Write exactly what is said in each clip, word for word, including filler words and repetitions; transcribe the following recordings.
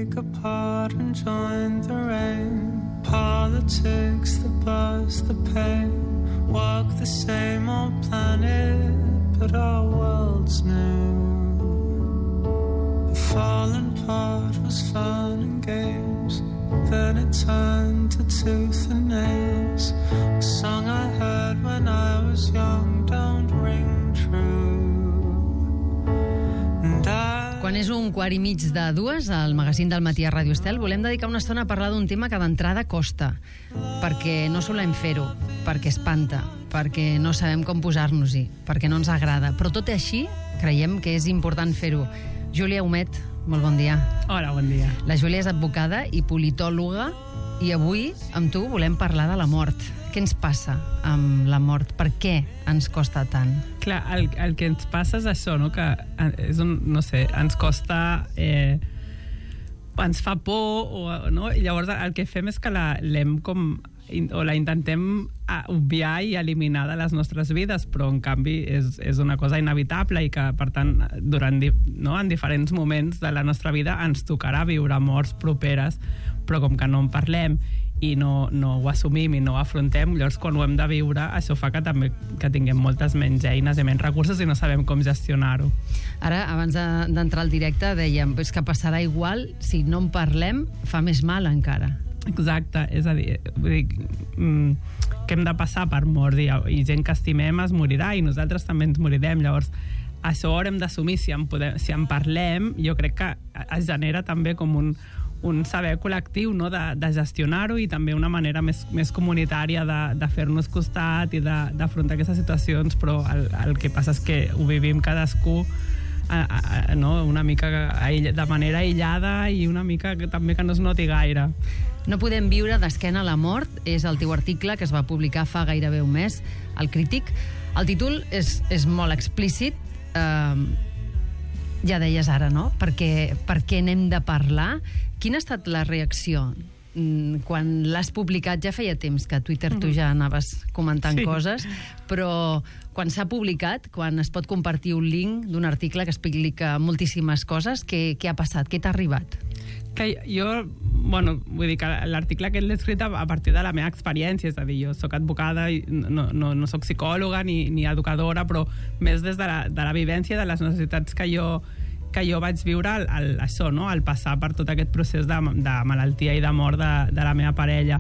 take apart and join the rain. Politics, the buzz, the pain. Walk the same old planet, but our world's new. The falling part was fun and games, then it turned to tooth and nails. A song I heard when I was young don't ring true. And I... Quan és un quart i mig de dues, al magazín del matí a Ràdio Estel, volem dedicar una estona a parlar d'un tema que d'entrada costa, perquè no solem fer-ho, perquè espanta, perquè no sabem com posar-nos-hi, perquè no ens agrada. Però tot i així, creiem que és important fer-ho. Júlia Humet, molt bon dia. Hola, bon dia. La Júlia és advocada i politòloga i avui amb tu volem parlar de la mort. Què ens passa amb la mort? Per què ens costa tant? Clar, el, el que ens passa és això, no? Que és un, no sé, ens costa... Eh, ens fa por, o, no? I llavors el que fem és que la, l'hem com... o la intentem obviar i eliminar de les nostres vides, però en canvi és, és una cosa inevitable i que, per tant, durant, no, en diferents moments de la nostra vida ens tocarà viure morts properes, però com que no en parlem i no, no ho assumim i no ho afrontem, llavors quan ho hem de viure això fa que també que tinguem moltes menys eines i menys recursos i no sabem com gestionar-ho. Ara, abans de, d'entrar al directe, dèiem és que passarà igual, si no en parlem fa més mal encara. Exacte, és a dir, vull dir que hem de passar per mort i, i gent que estimem es morirà i nosaltres també ens morirem, llavors això ho haurem d'assumir, si en, podem, si en parlem jo crec que es genera també com un, un saber col·lectiu, no? de, de gestionar-ho i també una manera més, més comunitària de, de fer-nos costat i de, d'afrontar aquestes situacions, però el, el que passa és que ho vivim cadascú a, a, no? una mica de manera aïllada i una mica que, també que no es noti gaire. No podem viure d'esquena a la mort és el teu article que es va publicar fa gairebé un mes al Crític. El títol és, és molt explícit, eh, ja deies ara, no? Perquè, per què n'hem de parlar? Quina ha estat la reacció? Quan l'has publicat ja feia temps que a Twitter tu ja anaves comentant sí. coses, però quan s'ha publicat, quan es pot compartir un link d'un article que explica moltíssimes coses, què, què ha passat? Què t'ha arribat? Que jo, bueno, vull dir que l'article aquest l'he escrit a partir de la meva experiència, és a dir, jo soc advocada i no, no, no soc psicòloga ni, ni educadora, però més des de la, de la vivència, de les necessitats que jo que jo vaig viure al, al, això, no? Al passar per tot aquest procés de, de malaltia i de mort de, de la meva parella.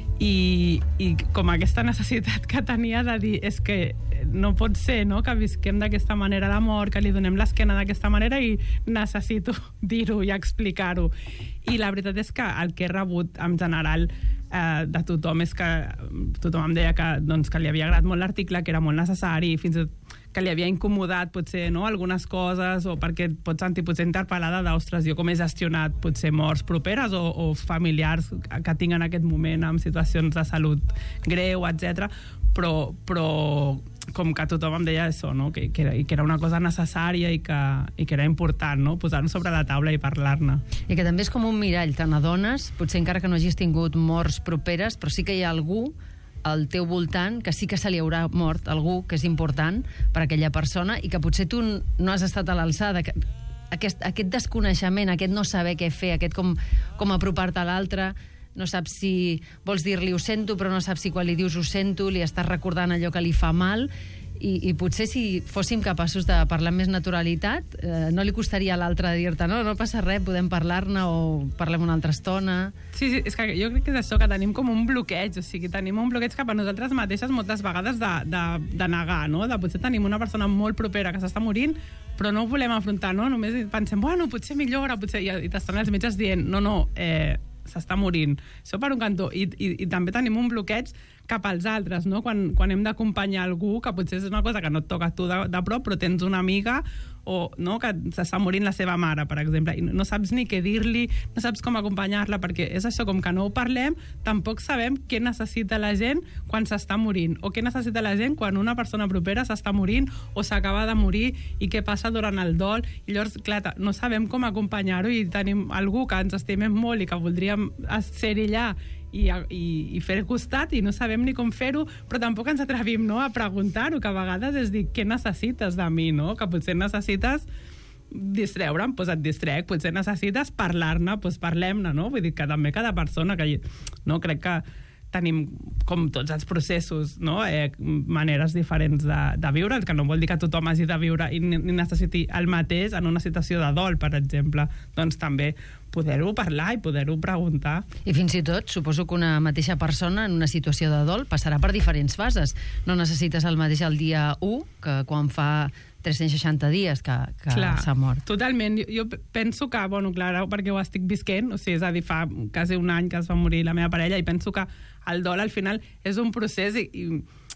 I, i com aquesta necessitat que tenia de dir és que no pot ser, no?, que visquem d'aquesta manera la mort, que li donem l'esquena d'aquesta manera i necessito dir-ho i explicar-ho. I la veritat és que el que he rebut en general eh, de tothom és que tothom em deia que, doncs, que li havia agradat molt l'article, que era molt necessari, fins i tot que li havia incomodat potser, no?, algunes coses, o perquè et pots sentir potser interpel·lada d'ostres, jo com he gestionat potser morts properes o, o familiars que tinc en aquest moment amb situacions de salut greu, etcètera. Però, però com que tothom em deia això, no?, que, que, era, que era una cosa necessària i que, i que era important, no?, posar-ho sobre la taula i parlar-ne. I que també és com un mirall, te n'adones, potser encara que no hagis tingut morts properes, però sí que hi ha algú al teu voltant que sí que se li haurà mort, algú que és important per a aquella persona i que potser tu no has estat a l'alçada. Aquest, aquest desconeixement, aquest no saber què fer, aquest com, com apropar-te a l'altre, no saps si vols dir-li ho sento, però no saps si quan li dius ho sento li estàs recordant allò que li fa mal. I, i potser si fóssim capaços de parlar amb més naturalitat, eh, no li costaria a l'altre dir-te no, no passa res, podem parlar-ne o parlem una altra estona. Sí, sí, és que jo crec que és això, que tenim com un bloqueig, o sigui, tenim un bloqueig cap a nosaltres mateixes moltes vegades de, de, de negar, no? De potser tenim una persona molt propera que s'està morint, però no ho volem afrontar, no? Només pensem, bueno, potser millora, potser... I, i t'estan els metges dient, no, no, eh, s'està morint. Això per un cantó. I, i, i també tenim un bloqueig cap als altres, no? Quan, quan hem d'acompanyar algú, que potser és una cosa que no et toca a tu de, de prop, però tens una amiga o, no, que s'està morint la seva mare, per exemple, i no saps ni què dir-li, no saps com acompanyar-la, perquè és això, com que no ho parlem, tampoc sabem què necessita la gent quan s'està morint, o què necessita la gent quan una persona propera s'està morint o s'acaba de morir, i què passa durant el dol. I llavors, clar, no sabem com acompanyar-ho, i tenim algú que ens estimem molt i que voldríem ser allà i, i, i fer costat, i no sabem ni com fer-ho, però tampoc ens atrevim, no?, a preguntar-ho, que a vegades és dir, què necessites de mi, no? Que potser necessites distreure'm, doncs et distrec, potser necessites parlar-ne, doncs parlem-ne, no? Vull dir que també cada persona, que no, crec que tenim, com tots els processos, no? eh, maneres diferents de, de viure, que no vol dir que tothom hagi de viure i ni necessiti el mateix en una situació de dol, per exemple. Doncs també poder-ho parlar i poder-ho preguntar. I fins i tot, suposo que una mateixa persona en una situació de dol passarà per diferents fases. No necessites el mateix el dia u, que quan fa tres-cents seixanta dies que, que s'ha mort. Totalment. Jo, jo penso que, bueno, clar, perquè ho estic visquent, o sigui, és a dir, fa quasi un any que es va morir la meva parella, i penso que el dol al final és un procés i, i,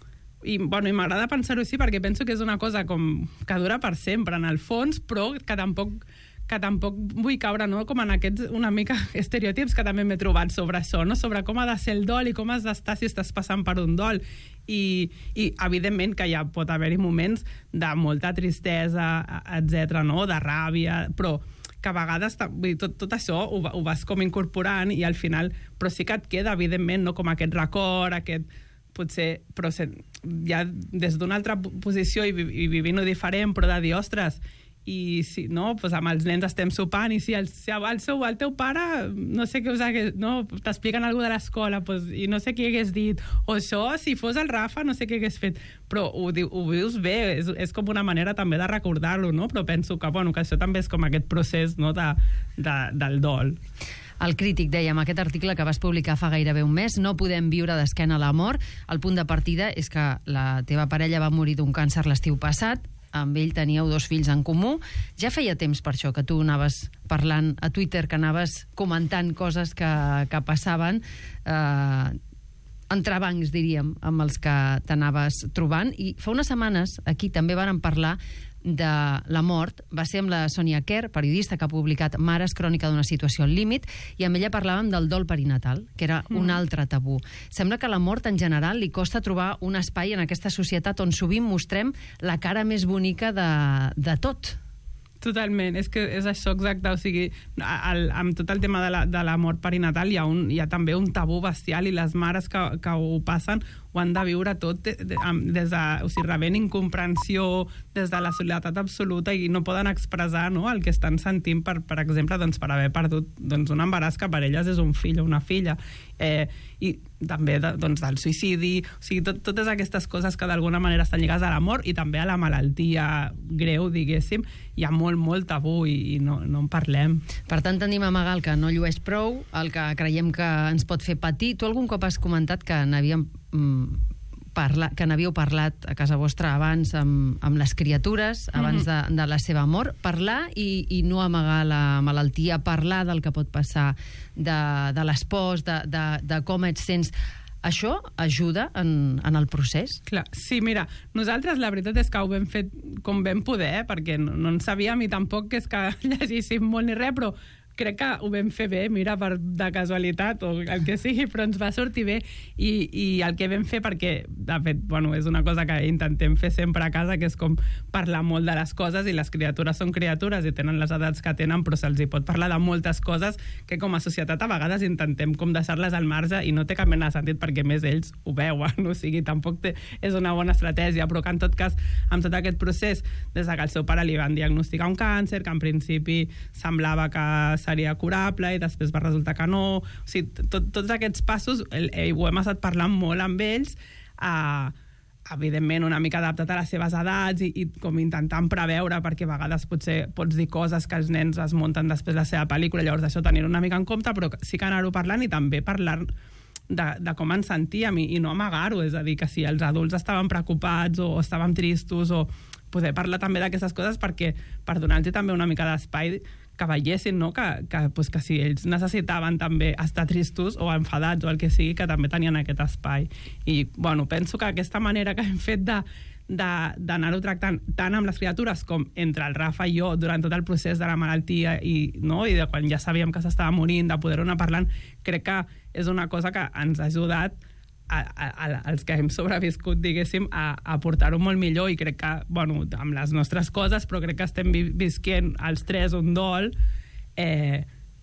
i, bueno, i m'agrada pensar-ho així perquè penso que és una cosa com que dura per sempre, en el fons, però que tampoc que tampoc vull caure, no?, com en aquests una mica estereotips que també m'he trobat sobre això, no?, sobre com ha de ser el dol i com has d'estar si estàs passant per un dol. I, i evidentment que ja pot haver-hi moments de molta tristesa, etcètera, no?, de ràbia, però que a vegades vull dir, tot, tot això ho, ho vas com incorporant i al final, però sí que et queda, evidentment, no?, com aquest record, aquest potser, però ja des d'una altra posició i, i vivint-ho diferent, però de dir, ostres, i si, no, pues amb els nens estem sopant i si el, si el, seu, el teu pare no sé què us hagués, no, t'expliquen alguna de l'escola pues, i no sé què hagués dit, o això, si fos el Rafa no sé què hagués fet, però ho, ho vius bé, és, és com una manera també de recordar-lo, no? Però penso que, bueno, que això també és com aquest procés, no, de, de, del dol. El Crític, dèiem, aquest article que vas publicar fa gairebé un mes, no podem viure d'esquena a la mort. El punt de partida és que la teva parella va morir d'un càncer l'estiu passat, amb ell teníeu dos fills en comú. Ja feia temps per això que tu anaves parlant a Twitter, que anaves comentant coses que, que passaven, eh, entrebancs, diríem, amb els que t'anaves trobant. I fa unes setmanes aquí també vàrem parlar de la mort. Va ser amb la Sonia Kerr, periodista que ha publicat Mares, crònica d'una situació al límit, i amb ella parlàvem del dol perinatal, que era mm. un altre tabú. Sembla que a la mort en general li costa trobar un espai en aquesta societat on sovint mostrem la cara més bonica de, de tot. Totalment, és que és això exacte, o sigui, el, amb tot el tema de la, de la mort perinatal hi ha, un, hi ha també un tabú bestial i les mares que, que ho passen ho han de viure tot de, de, des de, o sigui, rebent incomprensió, des de la soledat absoluta i no poden expressar, no?, el que estan sentint, per, per exemple, doncs, per haver perdut doncs, un embaràs que per elles és un fill o una filla. Eh, i també de, doncs, del suïcidi, o sigui, tot, totes aquestes coses que d'alguna manera estan lligades a la mort i també a la malaltia greu, diguéssim, hi ha molt, molt tabú i, i no, no en parlem. Per tant, tenim a amagar el que no llueix prou, el que creiem que ens pot fer patir. Tu algun cop has comentat que n'havíem mm, parla, que n'havíeu parlat a casa vostra abans amb, amb les criatures, abans mm-hmm. de, de la seva mort. Parlar i, i no amagar la malaltia, parlar del que pot passar, de, de l'espòs, de, de, de com et sents. Això ajuda en, en el procés? Clar, sí, mira, nosaltres la veritat és que ho vam fer com vam poder, perquè no, no en sabíem i tampoc és que llegíssim molt ni res, però crec que ho vam fer bé, mira, per, de casualitat o el que sigui, però ens va sortir bé i, i el que vam fer, perquè de fet, bueno, és una cosa que intentem fer sempre a casa, que és com parlar molt de les coses, i les criatures són criatures i tenen les edats que tenen, però se'ls hi pot parlar de moltes coses que com a societat a vegades intentem com deixar-les al marge i no té cap mena de sentit perquè més ells ho veuen, o sigui, tampoc té, és una bona estratègia, però que en tot cas amb tot aquest procés, des que el seu pare li van diagnosticar un càncer, que en principi semblava que seria curable i després va resultar que no, o sigui, tot, tots aquests passos el, el, ho hem estat parlant molt amb ells, eh, evidentment una mica adaptat a les seves edats i, i com intentant preveure, perquè a vegades potser pots dir coses que els nens es munten després la seva pel·lícula, llavors això tenir una mica en compte, però sí que anar-ho parlant i també parlar de, de com ens sentíem i, i no amagar-ho, és a dir, que si els adults estaven preocupats o, o estàvem tristos, o poder parlar també d'aquestes coses perquè per donar-los també una mica d'espai que veiessin, no?, que, que, pues, que si ells necessitaven també estar tristos o enfadats o el que sigui, que també tenien aquest espai. I, bueno, penso que aquesta manera que hem fet de d'anar-ho tractant tant amb les criatures com entre el Rafa i jo durant tot el procés de la malaltia i, no, i de quan ja sabíem que s'estava morint, de poder-ho anar parlant, crec que és una cosa que ens ha ajudat a, a, a, als que hem sobreviscut, diguéssim, a, a portar-ho molt millor, i crec que, bueno, amb les nostres coses, però crec que estem vi visquent els tres un dol eh,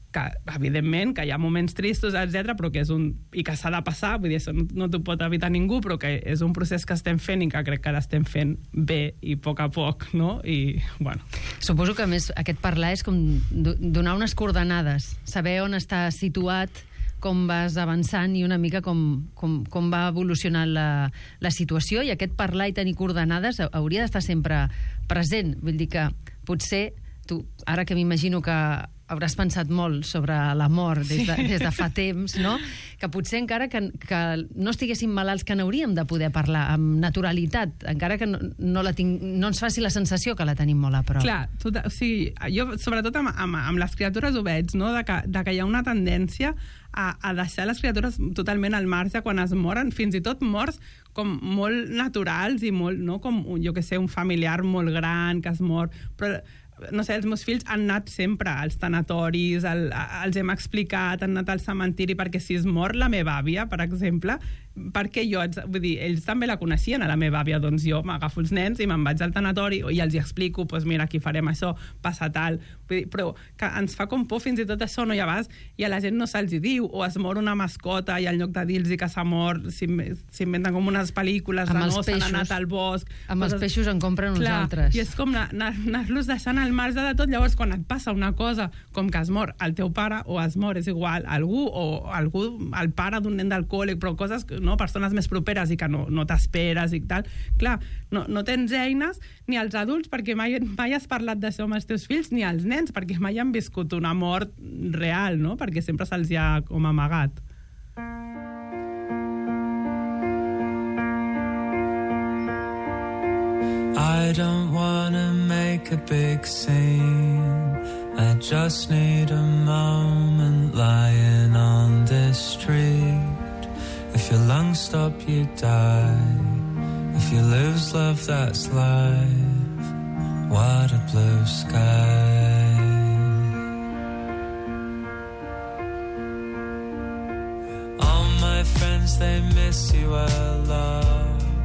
que, evidentment, que hi ha moments tristos, etcètera, però que és un... i que s'ha de passar, vull dir, això no, no t'ho pot evitar ningú, però que és un procés que estem fent i que crec que l'estem fent bé i a poc a poc, no? I, bueno... Suposo que, a més, aquest parlar és com donar unes coordenades, saber on està situat, com vas avançant i una mica com, com, com va evolucionant la, la situació, i aquest parlar i tenir coordenades hauria d'estar sempre present. Vull dir que potser tu, ara que m'imagino que hauràs pensat molt sobre la mort des de, des de fa temps, no? Que potser encara que, que no estiguéssim malalts, que n'hauríem de poder parlar amb naturalitat, encara que no, no, la tinc, no ens faci la sensació que la tenim molt a prop. Clar, tot, o sigui, jo sobretot amb, amb, amb les criatures ho veig, no? de, que, de que hi ha una tendència a, a deixar les criatures totalment al marge quan es moren, fins i tot morts com molt naturals i molt, no? Com, jo que sé, un familiar molt gran que es mor, però no sé, els meus fills han anat sempre als tanatoris, el, els hem explicat, han anat al cementiri, perquè si es mor la meva àvia, per exemple, perquè jo, vull dir, ells també la coneixien, a la meva àvia, doncs jo m'agafo els nens i me'n vaig al tanatori i els hi explico, doncs mira, aquí farem això, passa tal, vull dir, però que ens fa com por fins i tot això, no hi vas, i a la gent no se'ls hi diu, o es mor una mascota i en lloc de dir-los que s'ha mort, s'inventen com unes pel·lícules de no, s'han anat al bosc. Amb els peixos en compren uns clar, altres. I és com anar-los deixant al marge de tot. Llavors, quan et passa una cosa com que es mor el teu pare, o es mor, és igual, algú, o algú, el pare d'un nen d'alcohòlic, però coses, no, persones més properes i que no, no t'esperes i tal, clar, no, no tens eines ni als adults, perquè mai, mai has parlat d'això amb els teus fills, ni als nens, perquè mai han viscut una mort real, no? Perquè sempre se'ls ha com amagat. I don't wanna make a big scene, I just need a moment lying on this street. If your lungs stop, you die. If you lose love, that's life. What a blue sky. All my friends, they miss you a lot.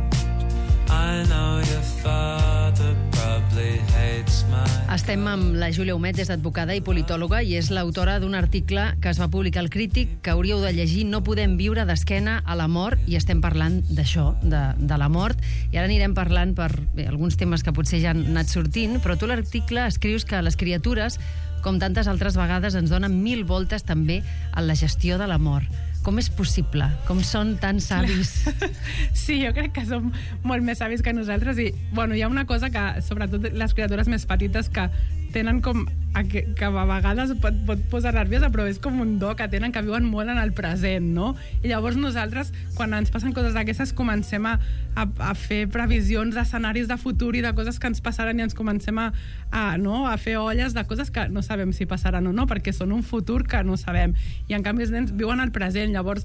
I know your father probably hates my... Estem amb la Júlia Homet, és advocada i politòloga, i és l'autora d'un article que es va publicar al Crític, que hauríeu de llegir, No podem viure d'esquena a la mort, i estem parlant d'això, de, de la mort, i ara anirem parlant per bé, alguns temes que potser ja han anat sortint, però tu l'article escrius que les criatures, com tantes altres vegades, ens donen mil voltes també en la gestió de la mort. Com és possible? Com són tan savis? Sí, jo crec que som molt més savis que nosaltres i, bueno, hi ha una cosa que, sobretot les criatures més petites, que tenen com, que, que a vegades pot, pot posar nerviosa, però és com un do que tenen, que viuen molt en el present, no? I llavors nosaltres, quan ens passen coses d'aquestes, comencem a, a, a fer previsions d'escenaris de futur i de coses que ens passaran, i ens comencem a, a, no, a fer olles de coses que no sabem si passaran o no, perquè són un futur que no sabem. I en canvi els nens viuen al present. Llavors,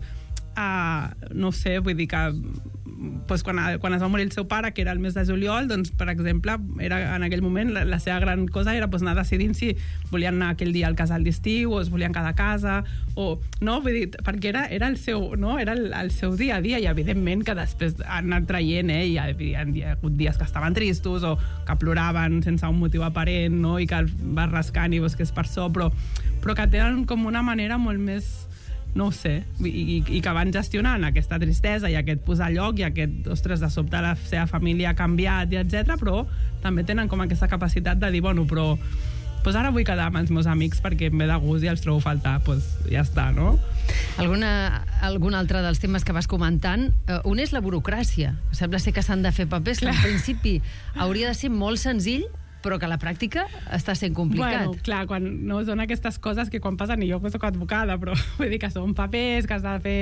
uh, no sé, vull dir que pues, quan, quan es va morir el seu pare, que era el mes de juliol, doncs, per exemple, era, en aquell moment la, la seva gran cosa era pues, anar decidint si volien anar aquell dia al casal d'estiu o es volien quedar a casa, o, no? Vull dir, perquè era, era, el seu, no? era el, el seu dia a dia, i evidentment que després han anat traient, eh? Hi, ha, hi ha hagut dies que estaven tristos o que ploraven sense un motiu aparent, no? I que vas rascant i veus que és per això, però, però que tenen com una manera molt més, no ho sé, i, i, i que van gestionant aquesta tristesa i aquest posar lloc i aquest, ostres, de sobte la seva família ha canviat i etcètera, però també tenen com aquesta capacitat de dir, bueno, però pues ara vull quedar amb els meus amics perquè em ve de gust i els trobo a faltar, pues ja està, no? Alguna, algun altre dels temes que vas comentant, uh, un és la burocràcia. Sembla ser que s'han de fer papers, que en principi hauria de ser molt senzill, però que a la pràctica està sent complicat. Bueno, clar, quan no són aquestes coses que quan passen, i jo que soc advocada, però vull dir que són papers, que has de fer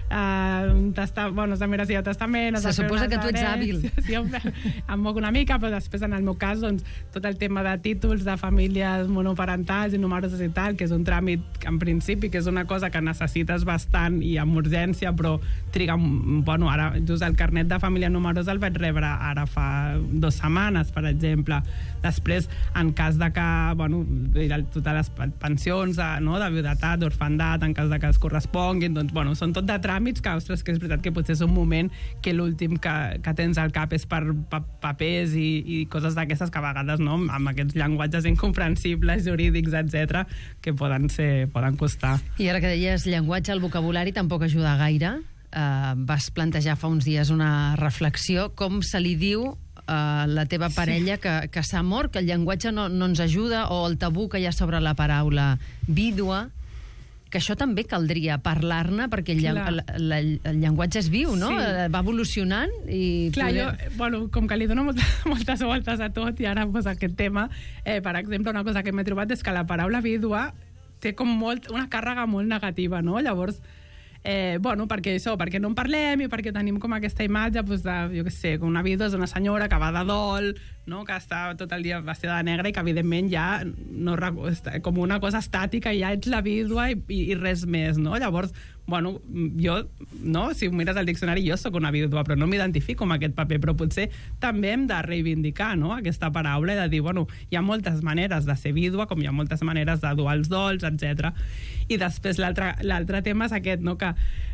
eh, un testament, bueno, has de mirar si hi ha testament, se suposa que tu ets hàbil. Sí, em moc una mica, però després, en el meu cas, doncs, tot el tema de títols de famílies monoparentals i numeroses i tal, que és un tràmit, en principi, que és una cosa que necessites bastant i amb urgència, però triga, bueno, ara, just el carnet de família numerosa el vaig rebre ara fa dues setmanes, per exemple. Després, en cas de que, bueno, totes les pensions de, no, de viudetat, d'orfandat, en cas de que es corresponguin, doncs, bueno, són tot de tràmits que, ostres, que és veritat que potser és un moment que l'últim que, que tens al cap és per pa, papers i, i coses d'aquestes que a vegades, no, amb aquests llenguatges incomprensibles, jurídics, etcètera, que poden ser, poden costar. I ara que deies llenguatge, el vocabulari tampoc ajuda gaire. Uh, vas plantejar fa uns dies una reflexió. Com se li diu a la teva parella sí. que, que s'ha mort, que el llenguatge no, no ens ajuda, o el tabú que hi ha sobre la paraula vídua, que això també caldria parlar-ne, perquè el, el, el, el llenguatge és viu, no? Sí. Va evolucionant i... Clar, poder... jo, bueno, com que li dono moltes, moltes voltes a tot, i ara pues, aquest tema, eh, per exemple, una cosa que m'he trobat és que la paraula vídua té com molt, una càrrega molt negativa, no? Llavors, Eh, bueno, perquè això, perquè no en parlem i perquè tenim com aquesta imatge, doncs, de, jo què sé, una vídua és una senyora que va de dol, no? Que està tot el dia vestida de negre i que evidentment ja no, com una cosa estàtica, ja ets la vídua i, i, i res més, no? Llavors, bueno, jo, no? Si mires al diccionari, jo sóc una vídua, però no m'identifico amb aquest paper, però potser també hem de reivindicar, no? Aquesta paraula i de dir, bueno, hi ha moltes maneres de ser vídua, com hi ha moltes maneres de dur els dols, etcètera. I després l'altre tema és aquest, no? Que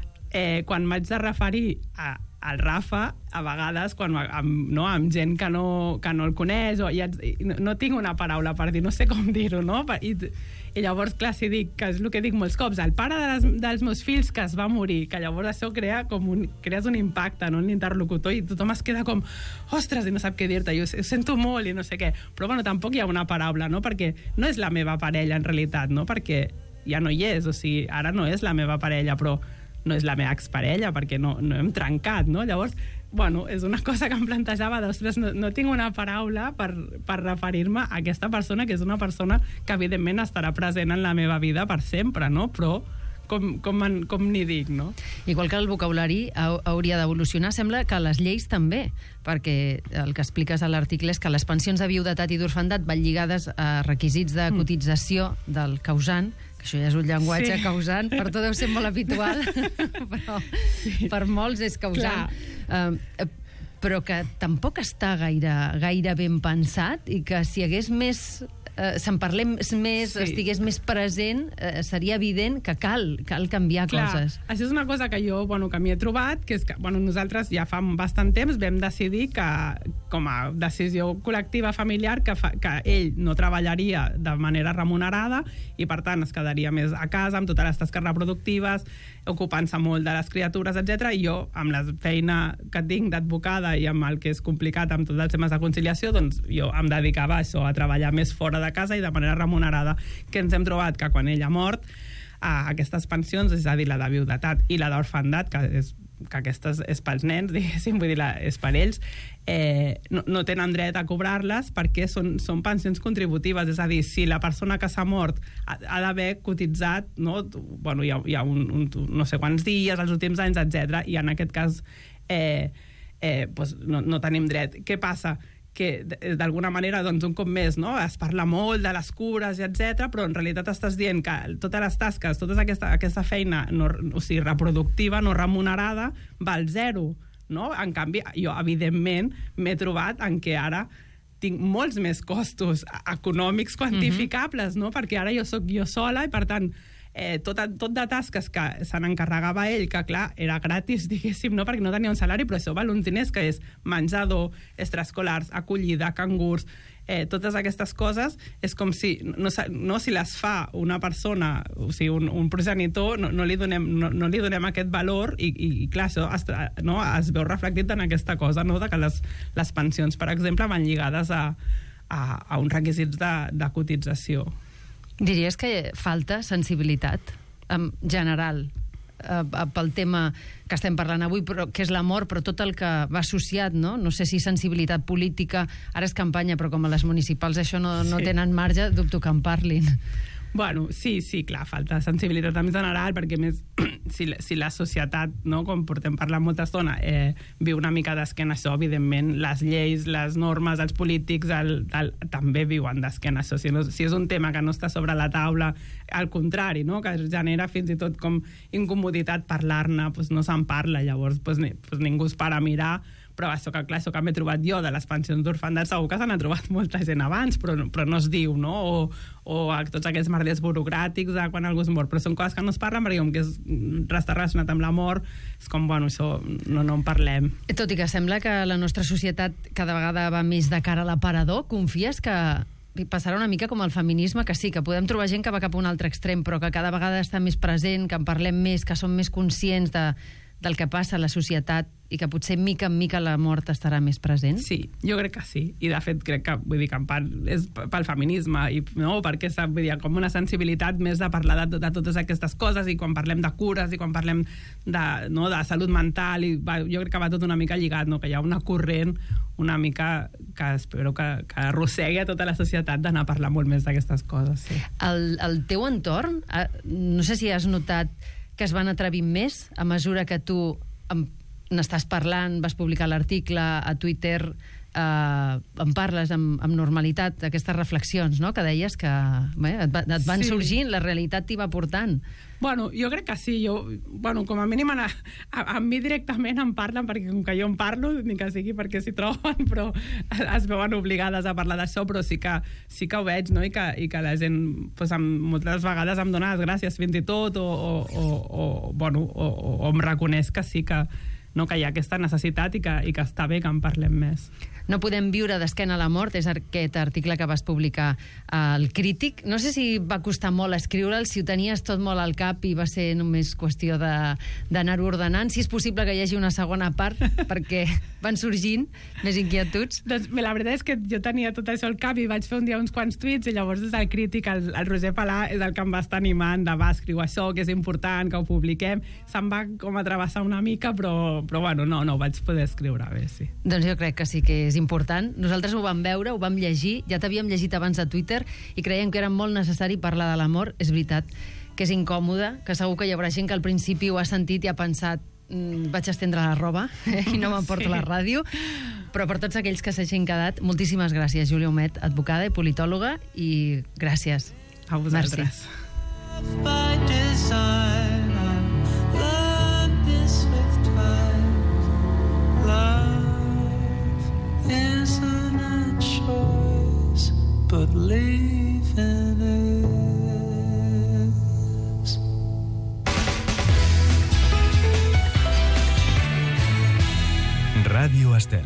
eh, quan m'haig de referir a al Rafa, a vegades, quan, amb, no, amb gent que no, que no el coneix, o ja, no, no tinc una paraula per dir, no sé com dir-ho, no? I, i llavors, clar, si dic, que és el que dic molts cops, el pare de les, dels meus fills que es va morir, que llavors això crea com un, crees un impacte, no?, en l'interlocutor, i tothom es queda com, ostres, i no sap què dir-te, jo ho sento molt i no sé què, però bueno, tampoc hi ha una paraula, no?, perquè no és la meva parella en realitat, no?, perquè ja no hi és, o sigui, ara no és la meva parella, però no és la meva exparella, perquè no, no hem trencat, no? Llavors, bueno, és una cosa que em plantejava, d'ostres, no, no tinc una paraula per, per referir-me a aquesta persona, que és una persona que evidentment estarà present en la meva vida per sempre, no? Però com, com, en, com n'hi dic, no? Igual que el vocabulari hauria d'evolucionar, sembla que les lleis també, perquè el que expliques a l'article és que les pensions de viudetat i d'orfandat van lligades a requisits de cotització del causant, que això ja és un llenguatge sí. causant, per tot deu ser molt habitual, però sí. per molts és causant. Uh, però que tampoc està gaire, gaire ben pensat, i que si hi hagués més... Uh, se'n parlem més, sí. estigués més present, uh, seria evident que cal, cal canviar Clar, coses. Això és una cosa que jo, bueno, que m'hi he trobat, que és que, bueno, nosaltres ja fa bastant temps vam decidir que, com a decisió col·lectiva familiar, que, fa, que ell no treballaria de manera remunerada i, per tant, es quedaria més a casa amb totes les tasques reproductives, ocupant-se molt de les criatures, etcètera. I jo, amb la feina que tinc d'advocada i amb el que és complicat amb tots els temes de conciliació, doncs jo em dedicava a això, a treballar més fora de casa i de manera remunerada, que ens hem trobat que quan ell ha mort, a aquestes pensions, és a dir, la de viudetat i la d'orfandat, que, és, que aquestes és pels nens, diguéssim, vull dir, la, és per ells, eh, no, no tenen dret a cobrar-les perquè són, són pensions contributives, és a dir, si la persona que s'ha mort ha, ha d'haver cotitzat, no, bueno, hi ha, hi ha un, un, no sé quants dies, els últims anys, etcètera, i en aquest cas eh, eh, doncs no, no tenim dret. Què passa? Que d'alguna manera, doncs, un cop més, no? Es parla molt de les cures, etcètera, però en realitat estàs dient que totes les tasques, tota aquesta, aquesta feina no, o sigui, reproductiva, no remunerada, val zero, no? En canvi, jo, evidentment, m'he trobat en què ara tinc molts més costos econòmics quantificables, mm-hmm. no? Perquè ara jo sóc jo sola i, per tant, Eh, tot, tot de tasques que se n'encarregava ell, que clar, era gratis, diguéssim, no? Perquè no tenia un salari, però això val uns diners, que és menjador, extraescolars, acollida, cangurs, eh, totes aquestes coses, és com si no, no si les fa una persona, o sigui, un, un progenitor, no, no, li donem, no, no li donem aquest valor, i, i, i clar, això es, no, es veu reflectit en aquesta cosa, no? De que les, les pensions, per exemple, van lligades a, a, a uns requisits de, de cotització. Diries que falta sensibilitat en general eh, pel tema que estem parlant avui, però, que és la mort, però tot el que va associat, no? No sé si sensibilitat política, ara és campanya, però com a les municipals això no, no sí. tenen marge, dubto que en parlin. Bueno, sí, sí, clar, falta sensibilitat en general, perquè més si, si la societat, no, com portem parlant molta estona, eh, viu una mica d'esquena això, evidentment, les lleis, les normes, els polítics el, el, també viuen d'esquena això. Si, no, si és un tema que no està sobre la taula, al contrari, no, que genera fins i tot com incomoditat parlar-ne, doncs no se'n parla, llavors doncs, ni, doncs ningú es para a mirar, però això que, clar, això que m'he trobat jo de les pensions d'orfandat, segur que se n'ha trobat molta gent abans, però, però no es diu, no? O, o a tots aquests merders burocràtics de quan algú es mor, però són coses que no es parlen perquè com que és, està relacionat amb la mort, és com, bueno, això no, no en parlem. Tot i que sembla que la nostra societat cada vegada va més de cara a l'aparador, confies que passarà una mica com el feminisme, que sí, que podem trobar gent que va cap a un altre extrem, però que cada vegada està més present, que en parlem més, que som més conscients de, del que passa a la societat i que potser mica en mica la mort estarà més present? Sí, jo crec que sí. I de fet crec que, vull dir, que en part és pel feminisme, i, no? Perquè és, vull dir, com una sensibilitat més de parlar de, de totes aquestes coses, i quan parlem de cures i quan parlem de, no, de salut mental, i va, jo crec que va tot una mica lligat, no? Que hi ha una corrent una mica que espero que, que arrossegui a tota la societat d'anar a parlar molt més d'aquestes coses. Sí. El, el teu entorn, no sé si has notat que es van atrevir més a mesura que tu n'estàs parlant, vas publicar l'article a Twitter, eh, en parles amb, amb normalitat d'aquestes reflexions, no?, que deies que bé, et, va, et van sí. sorgint, la realitat t'hi va portant. Bueno, jo crec que sí. Jo, bueno, com a mínim a, a, a mi directament em parlen, perquè com que jo en parlo, ni que sigui perquè s'hi troben, però es veuen obligades a parlar d'això, però sí que, sí que ho veig, no? I que, i que la gent pues, em, moltes vegades em dona les gràcies fins i tot, o, o, o, o, bueno, o, o, o em reconeix que sí que, no, que hi ha aquesta necessitat i que, i que està bé que en parlem més. No podem viure d'esquena a la mort, és aquest article que vas publicar al Crític. No sé si va costar molt escriure'l, si ho tenies tot molt al cap i va ser només qüestió d'anar-ho ordenant. Si és possible que hi hagi una segona part, perquè van sorgint més inquietuds. Doncs la veritat és que jo tenia tot això al cap i vaig fer un dia uns quants tuits, i llavors des del Crític el, el Roger Palà és el que em va estar animant de va, escriu això, que és important, que ho publiquem. Se'm va com a travessar una mica, però, però bueno, no, no, ho vaig poder escriure bé, sí. Doncs jo crec que sí que és important. Nosaltres ho vam veure, ho vam llegir, ja t'havíem llegit abans a Twitter i creiem que era molt necessari parlar de l'amor. És veritat que és incòmode, que segur que hi haurà gent que al principi ho ha sentit i ha pensat mm, vaig estendre la roba eh, i no m'emporto sí. la ràdio, però per tots aquells que s'hagin quedat, moltíssimes gràcies, Júlia Humet, advocada i politòloga, i gràcies. A vosaltres. Isn't a choice, but leaving is. Ràdio Estel.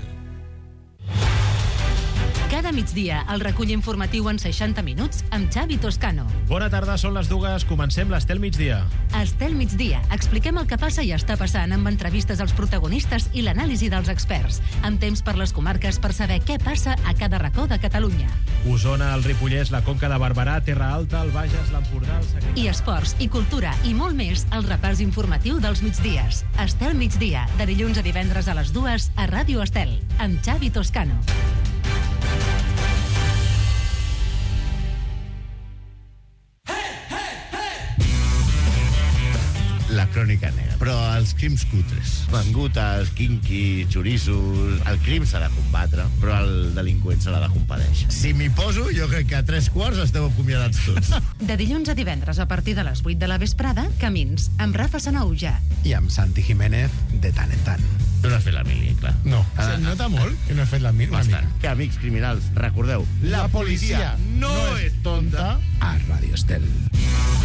Cada migdia, el recull informatiu en seixanta minuts amb Xavi Toscano. Bona tarda, són les dues, comencem l'Estel Migdia. Estel Migdia, expliquem el que passa i està passant amb entrevistes als protagonistes i l'anàlisi dels experts, amb temps per les comarques per saber què passa a cada racó de Catalunya. Osona, el Ripollès, la Conca de Barberà, Terra Alta, el Bages, l'Empordà, el Segrià... I esports, i cultura, i molt més, al repàs informatiu dels migdies. Estel Migdia, de dilluns a divendres a les dues a Ràdio Estel, amb Xavi Toscano. La crònica negra, però els crims cutres, mangutes, quinquis, xorissos, el crim s'ha de combatre, però el delinqüent s'ha de compadèixer. Si m'hi poso, jo crec que a tres quarts esteu acomiadats tots. De dilluns a divendres a partir de les vuit de la vesprada, Camins, amb Rafa Sanauja. I amb Santi Jiménez, de tant en tant. Tu no has fet la mili, clar. No, ah, se nota molt que no he fet la mili. Bastant. Que, amics criminals, recordeu, la, la policia, policia no, no és tonta. A Ràdio Estel.